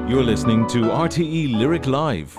You're listening to RTE Lyric Live.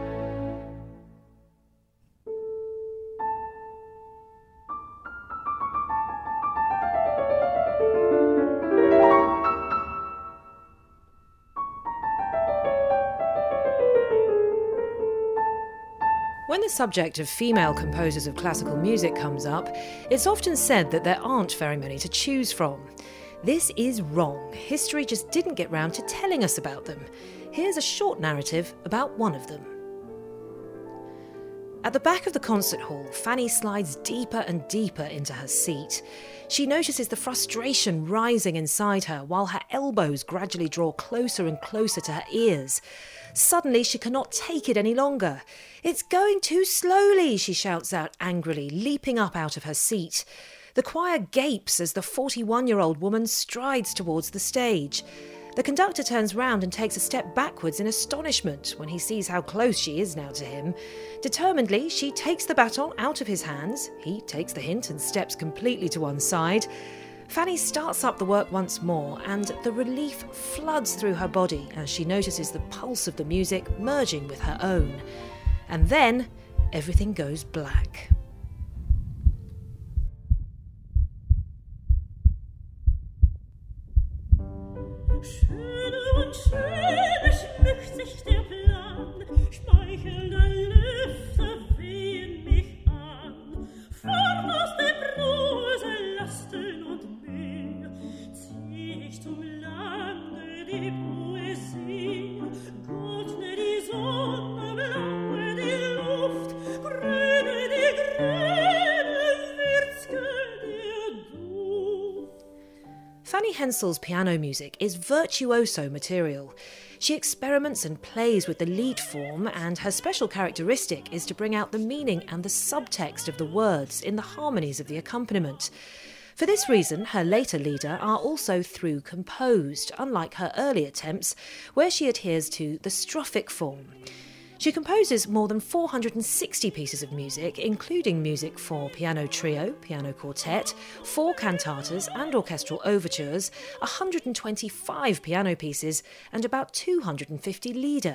When the subject of female composers of classical music comes up, it's often said that there aren't very many to choose from. This is wrong. History just didn't get round to telling us about them. Here's a short narrative about one of them. At the back of the concert hall, Fanny slides deeper and deeper into her seat. She notices the frustration rising inside her while her elbows gradually draw closer and closer to her ears. Suddenly, she cannot take it any longer. "It's going too slowly," she shouts out angrily, leaping up out of her seat. The choir gapes as the 41-year-old woman strides towards the stage. The conductor turns round and takes a step backwards in astonishment when he sees how close she is now to him. Determinedly, she takes the baton out of his hands. He takes the hint and steps completely to one side. Fanny starts up the work once more, and the relief floods through her body as she notices the pulse of the music merging with her own. And then, everything goes black. Schöne und schöne schmückt sich der Plan, schmeichelnde Lüfte wehen mich an. Fort aus dem Brose, Lasten und Mühe, zieh ich zum Lande die Poesie. Goldne die Sonne, blaue die Luft, grüne die Gräne, würzge der Duft. Fanny Hensel's piano music is virtuoso material. She experiments and plays with the lead form, and her special characteristic is to bring out the meaning and the subtext of the words in the harmonies of the accompaniment. For this reason, her later lieder are also through composed, unlike her early attempts, where she adheres to the strophic form. She composes more than 460 pieces of music, including music for piano trio, piano quartet, 4 cantatas and orchestral overtures, 125 piano pieces, and about 250 lieder.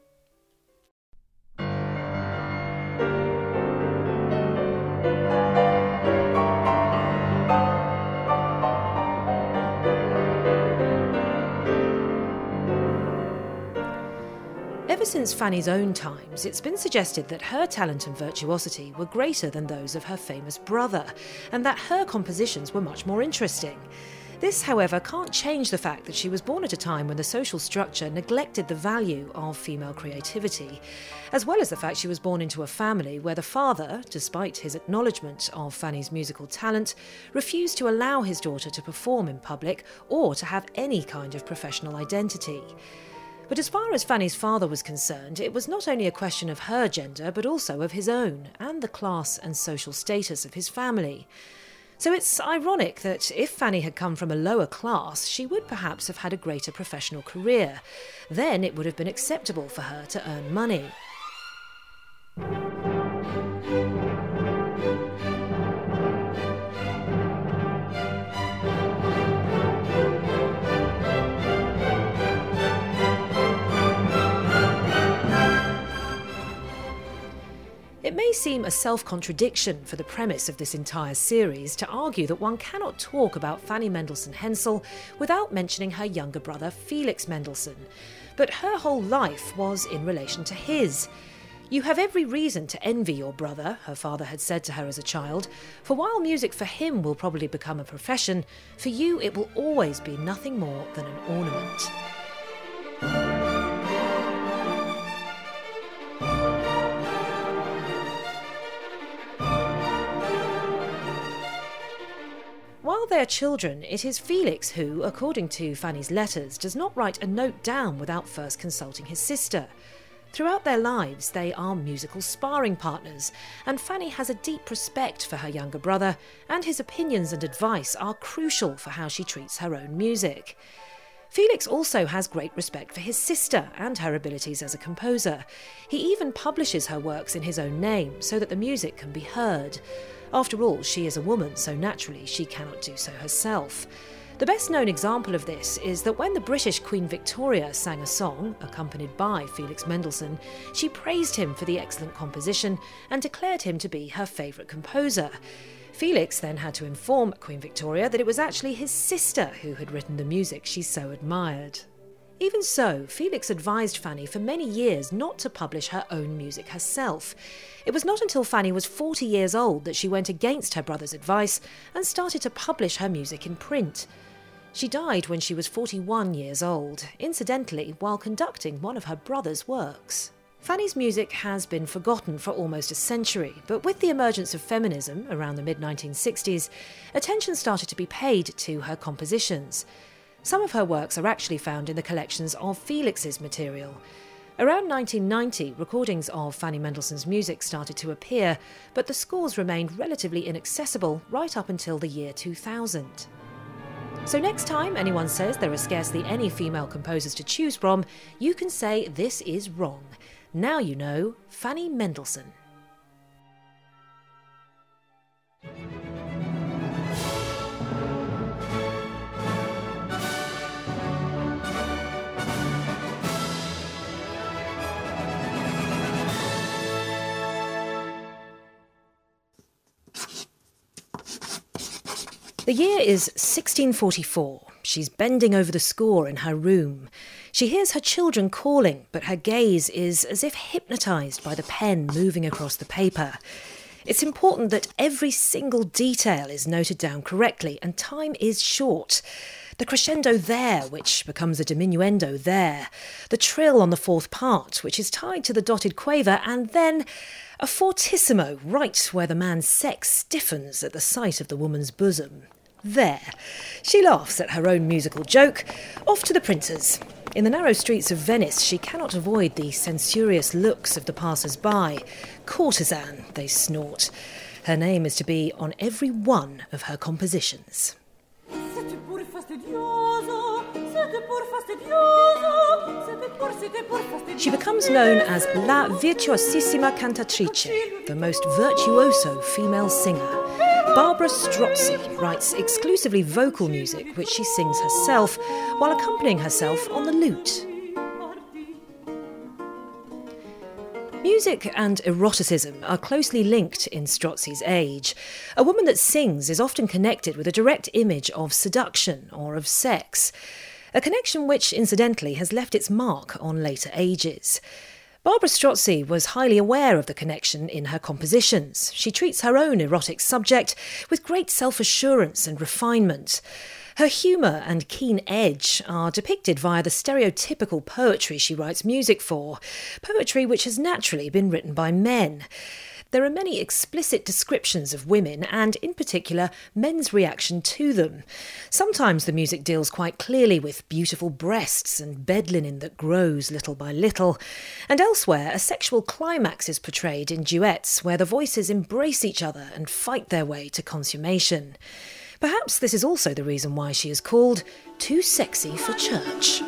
Ever since Fanny's own times, it's been suggested that her talent and virtuosity were greater than those of her famous brother, and that her compositions were much more interesting. This, however, can't change the fact that she was born at a time when the social structure neglected the value of female creativity, as well as the fact she was born into a family where the father, despite his acknowledgement of Fanny's musical talent, refused to allow his daughter to perform in public or to have any kind of professional identity. But as far as Fanny's father was concerned, it was not only a question of her gender, but also of his own, and the class and social status of his family. So it's ironic that if Fanny had come from a lower class, she would perhaps have had a greater professional career. Then it would have been acceptable for her to earn money. It may seem a self-contradiction for the premise of this entire series to argue that one cannot talk about Fanny Mendelssohn Hensel without mentioning her younger brother Felix Mendelssohn, but her whole life was in relation to his. "You have every reason to envy your brother," her father had said to her as a child, "for while music for him will probably become a profession, for you it will always be nothing more than an ornament." While they are children, it is Felix who, according to Fanny's letters, does not write a note down without first consulting his sister. Throughout their lives, they are musical sparring partners, and Fanny has a deep respect for her younger brother, and his opinions and advice are crucial for how she treats her own music. Felix also has great respect for his sister and her abilities as a composer. He even publishes her works in his own name so that the music can be heard. After all, she is a woman, so naturally she cannot do so herself. The best known example of this is that when the British Queen Victoria sang a song, accompanied by Felix Mendelssohn, she praised him for the excellent composition and declared him to be her favourite composer. Felix then had to inform Queen Victoria that it was actually his sister who had written the music she so admired. Even so, Felix advised Fanny for many years not to publish her own music herself. It was not until Fanny was 40 years old that she went against her brother's advice and started to publish her music in print. She died when she was 41 years old, incidentally while conducting one of her brother's works. Fanny's music has been forgotten for almost a century, but with the emergence of feminism around the mid-1960s, attention started to be paid to her compositions. Some of her works are actually found in the collections of Felix's material. Around 1990, recordings of Fanny Mendelssohn's music started to appear, but the scores remained relatively inaccessible right up until the year 2000. So next time anyone says there are scarcely any female composers to choose from, you can say this is wrong. Now you know Fanny Mendelssohn. The year is 1644. She's bending over the score in her room. She hears her children calling, but her gaze is as if hypnotised by the pen moving across the paper. It's important that every single detail is noted down correctly, and time is short. The crescendo there, which becomes a diminuendo there. The trill on the fourth part, which is tied to the dotted quaver, and then a fortissimo right where the man's sex stiffens at the sight of the woman's bosom. There. She laughs at her own musical joke. Off to the printers. In the narrow streets of Venice, she cannot avoid the censorious looks of the passers-by. Courtesan, they snort. Her name is to be on every one of her compositions. She becomes known as La Virtuosissima Cantatrice, the most virtuoso female singer. Barbara Strozzi writes exclusively vocal music, which she sings herself, while accompanying herself on the lute. Music and eroticism are closely linked in Strozzi's age. A woman that sings is often connected with a direct image of seduction or of sex, a connection which, incidentally, has left its mark on later ages. Barbara Strozzi was highly aware of the connection in her compositions. She treats her own erotic subject with great self-assurance and refinement. Her humour and keen edge are depicted via the stereotypical poetry she writes music for, poetry which has naturally been written by men. There are many explicit descriptions of women and, in particular, men's reaction to them. Sometimes the music deals quite clearly with beautiful breasts and bed linen that grows little by little, and elsewhere a sexual climax is portrayed in duets where the voices embrace each other and fight their way to consummation. Perhaps this is also the reason why she is called too sexy for church.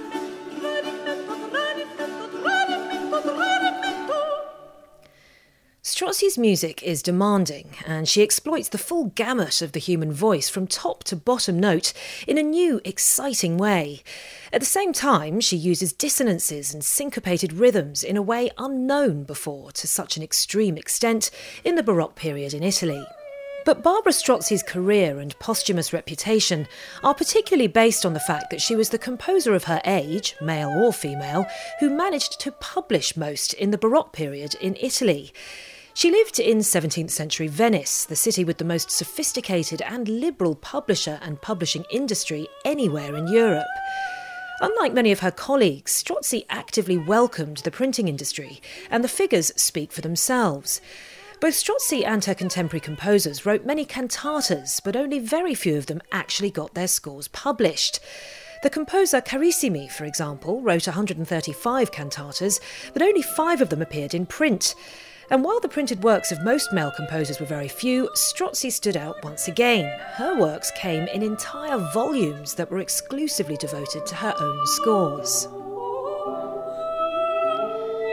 Strozzi's music is demanding, and she exploits the full gamut of the human voice from top to bottom note in a new, exciting way. At the same time, she uses dissonances and syncopated rhythms in a way unknown before to such an extreme extent in the Baroque period in Italy. But Barbara Strozzi's career and posthumous reputation are particularly based on the fact that she was the composer of her age, male or female, who managed to publish most in the Baroque period in Italy. She lived in 17th century Venice, the city with the most sophisticated and liberal publisher and publishing industry anywhere in Europe. Unlike many of her colleagues, Strozzi actively welcomed the printing industry, and the figures speak for themselves. Both Strozzi and her contemporary composers wrote many cantatas, but only very few of them actually got their scores published. The composer Carissimi, for example, wrote 135 cantatas, but only 5 of them appeared in print. And while the printed works of most male composers were very few, Strozzi stood out once again. Her works came in entire volumes that were exclusively devoted to her own scores.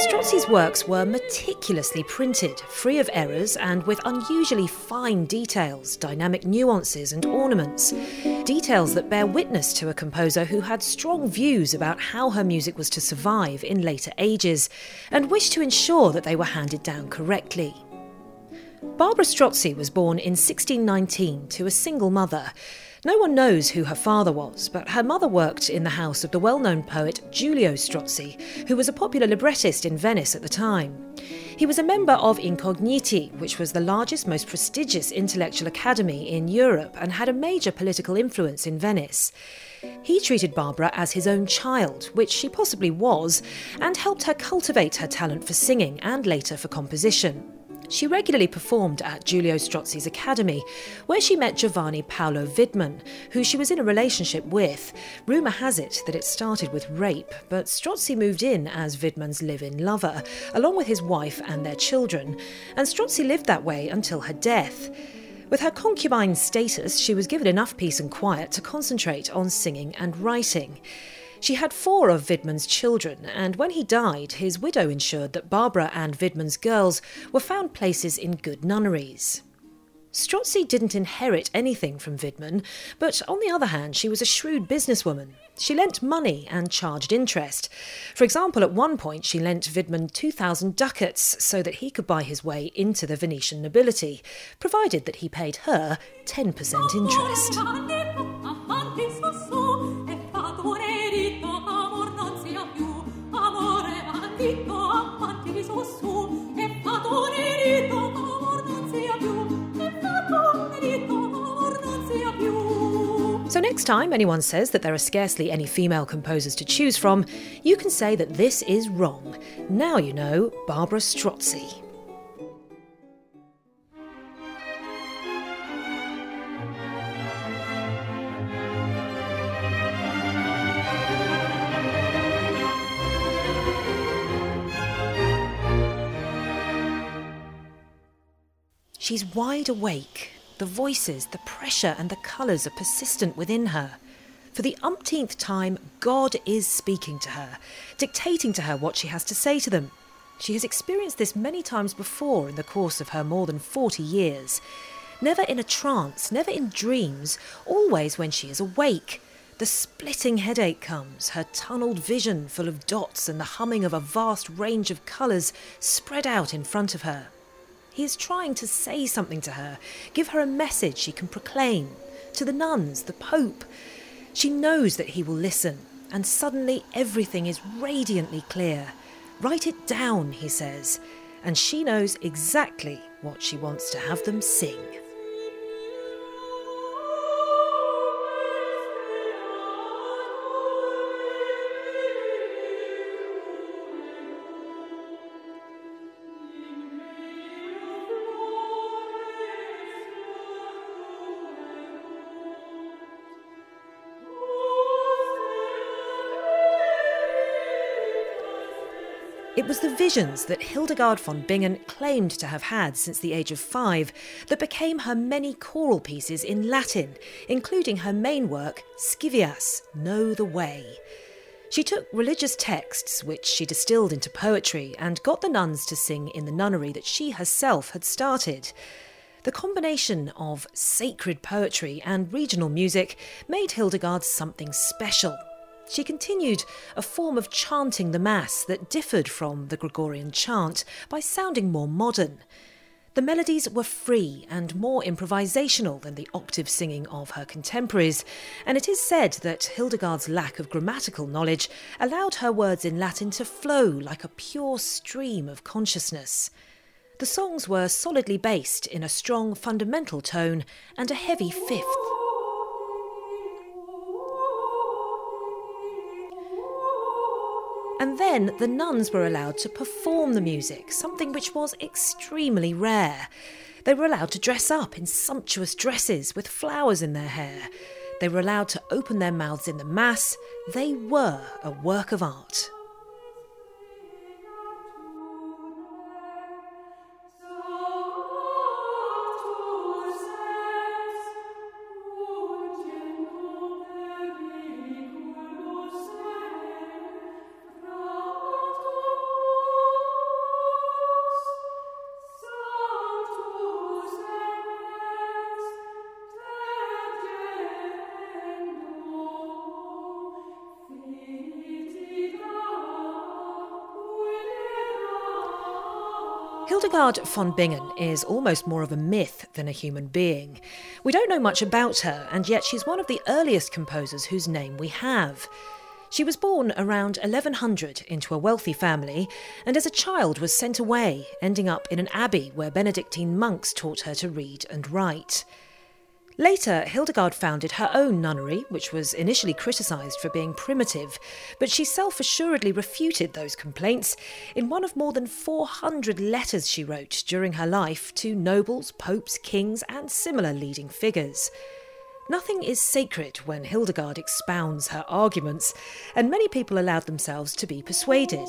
Strozzi's works were meticulously printed, free of errors and with unusually fine details, dynamic nuances and ornaments. Details that bear witness to a composer who had strong views about how her music was to survive in later ages and wished to ensure that they were handed down correctly. Barbara Strozzi was born in 1619 to a single mother. No one knows who her father was, but her mother worked in the house of the well-known poet Giulio Strozzi, who was a popular librettist in Venice at the time. He was a member of Incogniti, which was the largest, most prestigious intellectual academy in Europe and had a major political influence in Venice. He treated Barbara as his own child, which she possibly was, and helped her cultivate her talent for singing and later for composition. She regularly performed at Giulio Strozzi's academy, where she met Giovanni Paolo Widmann, who she was in a relationship with. Rumour has it that it started with rape, but Strozzi moved in as Widmann's live-in lover, along with his wife and their children, and Strozzi lived that way until her death. With her concubine status, she was given enough peace and quiet to concentrate on singing and writing. She had 4 of Widmann's children, and when he died, his widow ensured that Barbara and Widmann's girls were found places in good nunneries. Strozzi didn't inherit anything from Widmann, but on the other hand, she was a shrewd businesswoman. She lent money and charged interest. For example, at one point she lent Widmann 2,000 ducats so that he could buy his way into the Venetian nobility, provided that he paid her 10% interest. So next time anyone says that there are scarcely any female composers to choose from, you can say that this is wrong. Now you know Barbara Strozzi. She's wide awake. The voices, the pressure and the colours are persistent within her. For the umpteenth time, God is speaking to her, dictating to her what she has to say to them. She has experienced this many times before in the course of her more than 40 years. Never in a trance, never in dreams, always when she is awake. The splitting headache comes, her tunnelled vision full of dots and the humming of a vast range of colours spread out in front of her. He is trying to say something to her, give her a message she can proclaim. To the nuns, the Pope. She knows that he will listen, and suddenly everything is radiantly clear. Write it down, he says, and she knows exactly what she wants to have them sing. It was the visions that Hildegard von Bingen claimed to have had since the age of 5 that became her many choral pieces in Latin, including her main work, Scivias, Know the Way. She took religious texts, which she distilled into poetry, and got the nuns to sing in the nunnery that she herself had started. The combination of sacred poetry and regional music made Hildegard something special. She continued a form of chanting the Mass that differed from the Gregorian chant by sounding more modern. The melodies were free and more improvisational than the octave singing of her contemporaries, and it is said that Hildegard's lack of grammatical knowledge allowed her words in Latin to flow like a pure stream of consciousness. The songs were solidly based in a strong fundamental tone and a heavy fifth. And then the nuns were allowed to perform the music, something which was extremely rare. They were allowed to dress up in sumptuous dresses with flowers in their hair. They were allowed to open their mouths in the Mass. They were a work of art. Hildegard von Bingen is almost more of a myth than a human being. We don't know much about her, and yet she's one of the earliest composers whose name we have. She was born around 1100 into a wealthy family, and as a child was sent away, ending up in an abbey where Benedictine monks taught her to read and write. Later, Hildegard founded her own nunnery, which was initially criticised for being primitive, but she self-assuredly refuted those complaints in one of more than 400 letters she wrote during her life to nobles, popes, kings and similar leading figures. Nothing is sacred when Hildegard expounds her arguments, and many people allowed themselves to be persuaded.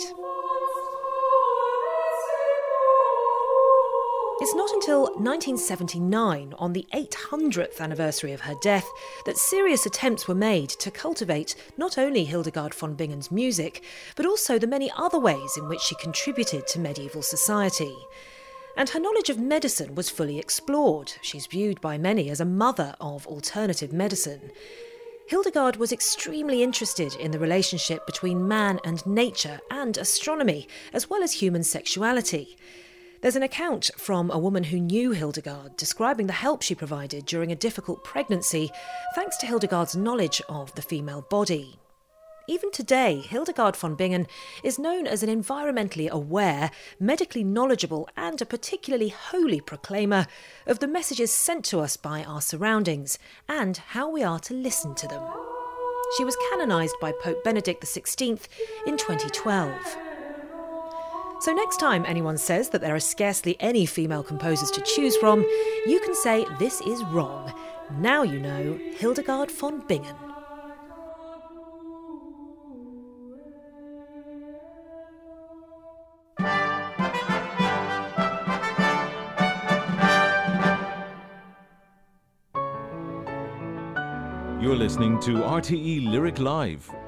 It's not until 1979, on the 800th anniversary of her death, that serious attempts were made to cultivate not only Hildegard von Bingen's music, but also the many other ways in which she contributed to medieval society. And her knowledge of medicine was fully explored. She's viewed by many as a mother of alternative medicine. Hildegard was extremely interested in the relationship between man and nature and astronomy, as well as human sexuality. There's an account from a woman who knew Hildegard describing the help she provided during a difficult pregnancy, thanks to Hildegard's knowledge of the female body. Even today, Hildegard von Bingen is known as an environmentally aware, medically knowledgeable and a particularly holy proclaimer of the messages sent to us by our surroundings and how we are to listen to them. She was canonised by Pope Benedict XVI in 2012. So next time anyone says that there are scarcely any female composers to choose from, you can say this is wrong. Now you know Hildegard von Bingen. You're listening to RTE Lyric Live,